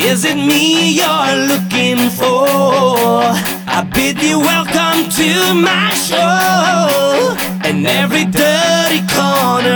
Is it me you're looking for? I bid you welcome to my show, and every dirty corner